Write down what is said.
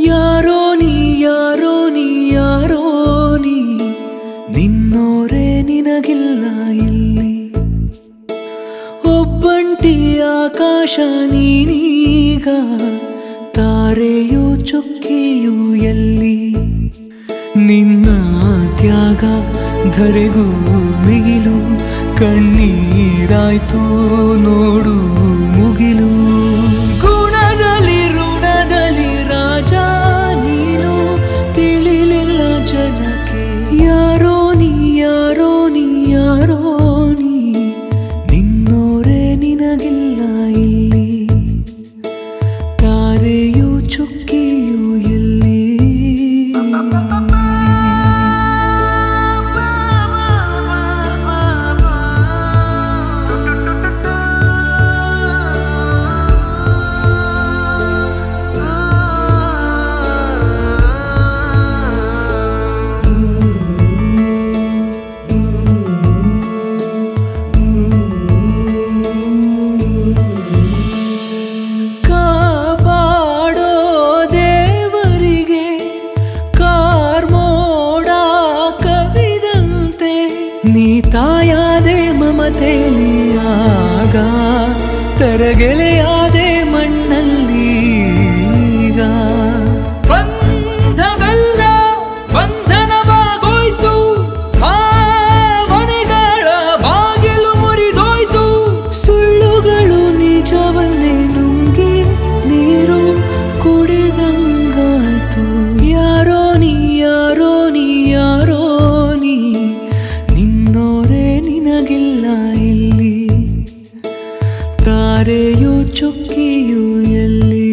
ಯಾರೋ ನೀ ಯಾರೋ ನೀ ಯಾರೋ ನೀ ನಿನ್ನೋರೇ ನಿನಗಿಲ್ಲ ಇಲ್ಲಿ ಒಬ್ಬಂಟಿ ಆಕಾಶ ನೀನೀಗ ತಾರೆಯು ಚುಕ್ಕಿಯು ಎಲ್ಲಿ ನಿನ್ನ ತ್ಯಾಗ ಧರೆಗೂ ಮಿಗಿಲು ಕಣ್ಣೀರಾಯ್ತು ನೋಡು ಮುಗಿಲು ಗುಣದಲ್ಲಿ ಋಣದಲ್ಲಿ ರಾಜ ನೀನು ತಿಳಿಲಿಲ್ಲ ಜನಕ್ಕೆ ಯಾರೋ ನೀ ಯಾರೋ ನೀ ಯಾರೋ ನೀ ನಿನ್ನೋರೇ ನಿನಗಿಲ್ಲ ಇಲ್ಲಿ ತಾರೆಯು ಚುಕ್ಕಿಯು ಎಲ್ಲಿ ನೀ ತಾಯಾದೆ ಮಮತೆಲಿಯಾಗ ತರಗೆಲೆಯಾದೆ ಮಣ್ಣಲ್ಲೀಗ ಬಂಧವೆಲ್ಲ ಬಂಧನವಾಗೋಯ್ತು ಭಾವನೆಗಳ ಬಾಗಿಲು ಮುರಿದೋಯ್ತು ಸುಳ್ಳುಗಳು ನಿಜವನ್ನೇ ನುಂಗಿ ನೀರು ಕುಡಿದಂಗಾಯ್ತು ಯಾರೋ ನೀ ಯಾರೋ ನೀ ಯಾರೋ ನೀ ನಿನ್ನೋರೇ ನಿನಗಿಲ್ಲ ಇಲ್ಲಿ ತಾರೆಯು ಚುಕ್ಕಿಯು ಎಲ್ಲಿ